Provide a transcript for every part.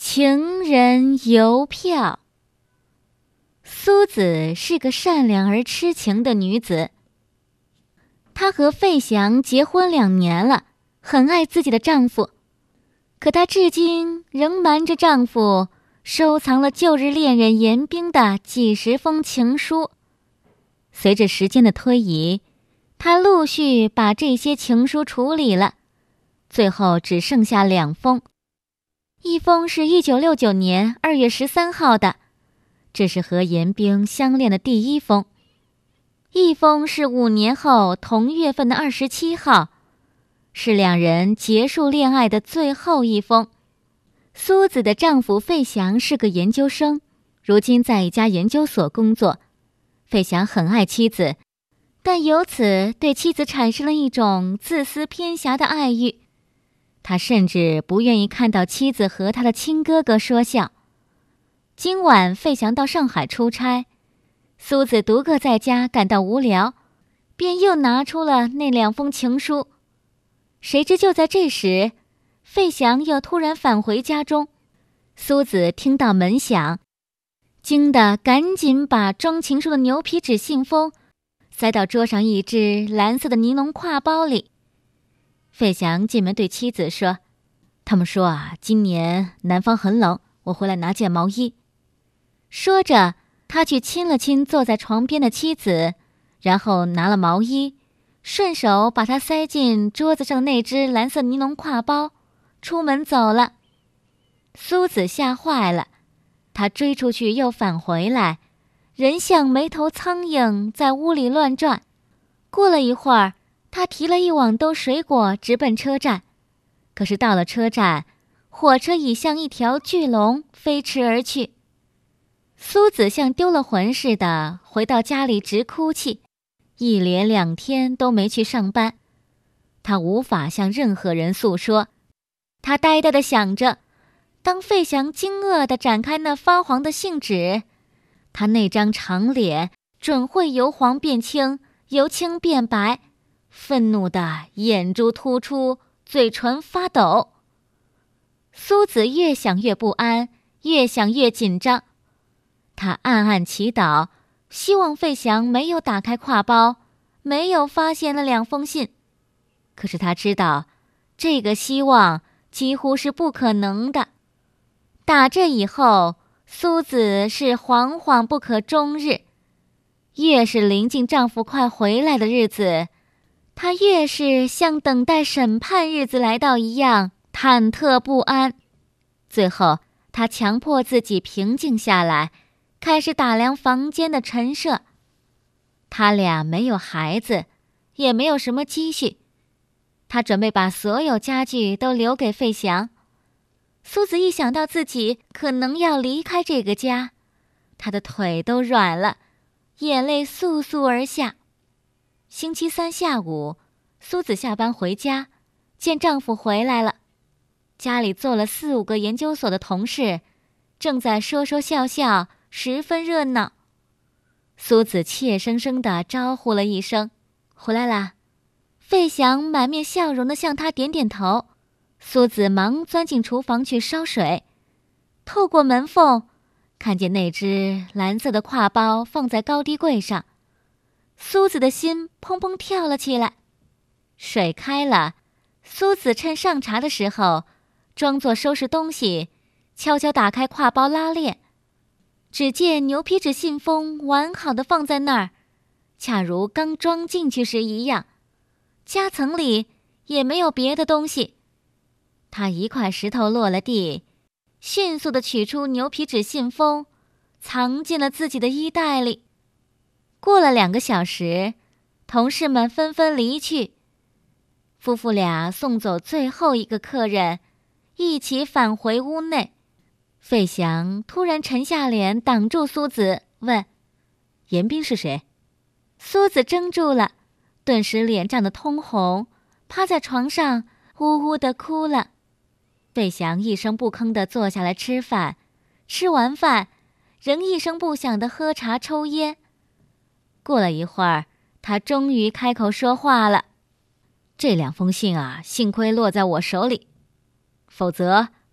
情人邮票。苏子是个善良而痴情的女子，她和费翔结婚2年了，很爱自己的丈夫，可她至今仍瞒着丈夫收藏了旧日恋人严冰的几十封情书。随着时间的推移，她陆续把这些情书处理了，最后只剩下2封。一封是1969年2月13号的，这是和严冰相恋的第1封；一封是5年后同月份的27号，是2人结束恋爱的最后1封。苏子的丈夫费翔是个研究生，如今在一家研究所工作。费翔很爱妻子，但由此对妻子产生了一种自私偏狭的爱欲。他甚至不愿意看到妻子和他的亲哥哥说笑。今晚费翔到上海出差，苏子独个在家感到无聊，便又拿出了那2封情书。谁知就在这时，费翔又突然返回家中。苏子听到门响，惊得赶紧把装情书的牛皮纸信封塞到桌上一只蓝色的尼龙挎包里。费翔进门对妻子说：“他们说今年南方很冷，我回来拿件毛衣。”说着，他去亲了亲坐在床边的妻子，然后拿了毛衣，顺手把它塞进桌子上的那只蓝色尼龙挎包，出门走了。苏子吓坏了，他追出去又返回来，人像没头苍蝇在屋里乱转。过了一会儿，他提了一网兜水果直奔车站，可是到了车站，火车已像一条巨龙飞驰而去。苏子像丢了魂似的回到家里直哭泣，一连2天都没去上班。他无法向任何人诉说，他呆呆地想着，当费翔惊愕地展开那发黄的信纸，他那张长脸准会由黄变青，由青变白，愤怒的眼珠突出，嘴唇发抖。苏子越想越不安，越想越紧张。他暗暗祈祷，希望费翔没有打开挎包，没有发现那2封信。可是他知道，这个希望几乎是不可能的。打这以后，苏子是惶惶不可终日。越是临近丈夫快回来的日子，她越是像等待审判日子来到一样忐忑不安。最后，她强迫自己平静下来，开始打量房间的陈设。他俩没有孩子，也没有什么积蓄。他准备把所有家具都留给费翔。苏子一想到自己可能要离开这个家，她的腿都软了，眼泪簌簌而下。星期3下午，苏子下班回家，见丈夫回来了。家里坐了4、5个研究所的同事，正在说说笑笑，十分热闹。苏子怯生生地招呼了一声：“回来啦。”费翔满面笑容地向他点点头。苏子忙钻进厨房去烧水，透过门缝看见那只蓝色的挎包放在高低柜上，苏子的心砰砰跳了起来。水开了，苏子趁上茶的时候装作收拾东西，悄悄打开挎包拉链，只见牛皮纸信封完好的放在那儿，恰如刚装进去时一样，夹层里也没有别的东西。他一块石头落了地，迅速地取出牛皮纸信封，藏进了自己的衣袋里。过了2个小时，同事们纷纷离去，夫妇俩送走最后一个客人，一起返回屋内。费翔突然沉下脸挡住苏子，问：“严冰是谁？”苏子怔住了，顿时脸涨得通红，趴在床上呜呜地哭了。费翔一声不吭地坐下来吃饭，吃完饭仍一声不响地喝茶抽烟。过了一会儿，他终于开口说话了：“这2封信幸亏落在我手里，否则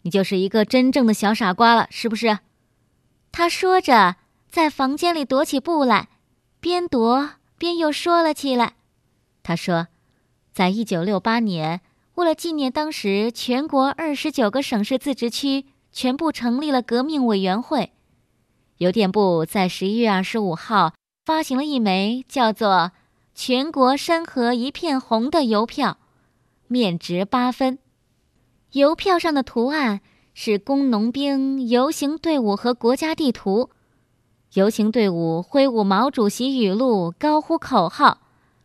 你就是一个真正的小傻瓜了，是不是？他说着，在房间里踱起步来，边踱边又说了起来。他说，在1968年，为了纪念当时全国29个省市自治区全部成立了革命委员会，邮电部在11月25号发行了一枚叫做全国山河一片红的邮票，面值8分。邮票上的图案是工农兵游行队伍和国家地图，游行队伍挥舞毛主席语录，高呼口号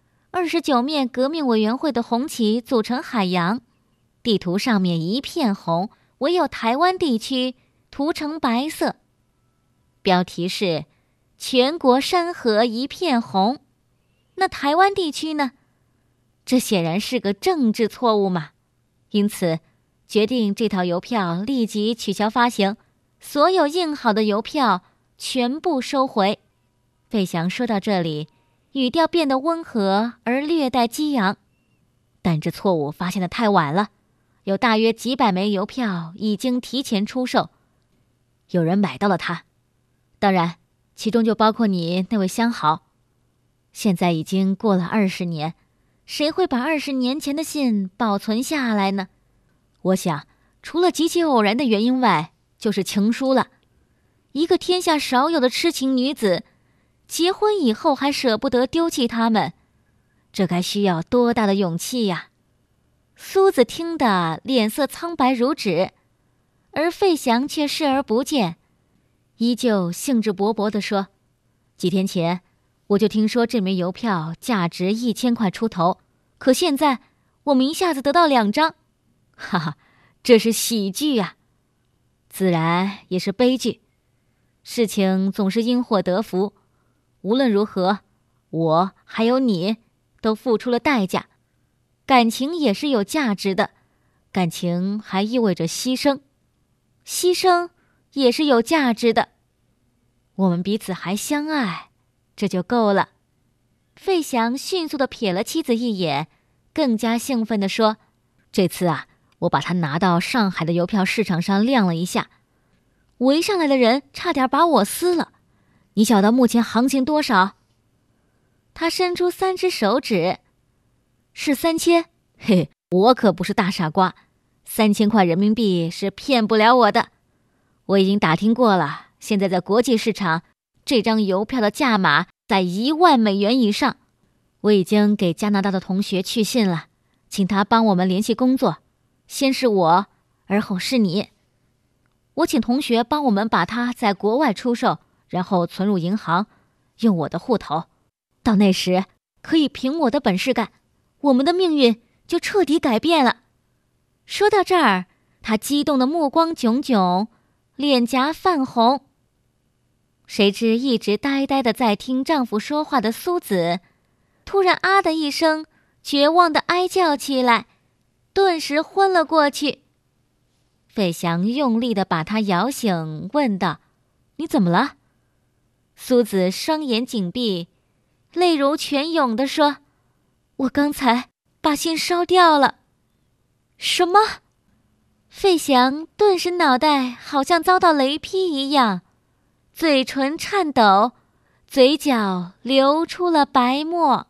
，29面革命委员会的红旗组成海洋，地图上面一片红，唯有台湾地区涂成白色。标题是全国山河一片红，那台湾地区呢？这显然是个政治错误嘛，因此决定这套邮票立即取消发行，所有印好的邮票全部收回。费翔说到这里，语调变得温和而略带激昂，但这错误发现得太晚了，有大约几百枚邮票已经提前出售，有人买到了它，当然其中就包括你那位相好。现在已经过了20年，谁会把20年前的信保存下来呢？我想除了极其偶然的原因外，就是情书了。一个天下少有的痴情女子，结婚以后还舍不得丢弃他们，这该需要多大的勇气呀！苏子听得脸色苍白如纸，而费翔却视而不见，依旧兴致勃勃地说，几天前我就听说这枚邮票价值1000块出头，可现在我们一下子得到2张，哈哈，这是喜剧啊，自然也是悲剧。事情总是因祸得福，无论如何，我还有你都付出了代价。感情也是有价值的，感情还意味着牺牲，牺牲也是有价值的。我们彼此还相爱，这就够了。费翔迅速地瞥了妻子一眼，更加兴奋地说，这次啊，我把它拿到上海的邮票市场上亮了一下，围上来的人差点把我撕了。你晓得目前行情多少？他伸出3只手指，是3000。嘿，我可不是大傻瓜，3000块人民币是骗不了我的。我已经打听过了，现在在国际市场，这张邮票的价码在1万美元以上。我已经给加拿大的同学去信了，请他帮我们联系工作，先是我，而后是你。我请同学帮我们把它在国外出售，然后存入银行，用我的户头。到那时，可以凭我的本事干，我们的命运就彻底改变了。说到这儿，他激动的目光炯炯，脸颊泛红。谁知一直呆呆的在听丈夫说话的苏子，突然啊的一声，绝望的哀叫起来，顿时昏了过去。费翔用力地把他摇醒，问道，你怎么了？苏子双眼紧闭，泪如泉涌地说，我刚才把信烧掉了。什么？费翔顿时脑袋好像遭到雷劈一样，嘴唇颤抖，嘴角流出了白沫。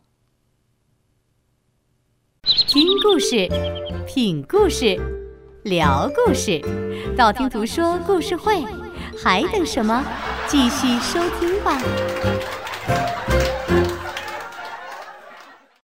听故事，品故事，聊故事，道听途说故事会，还等什么？继续收听吧。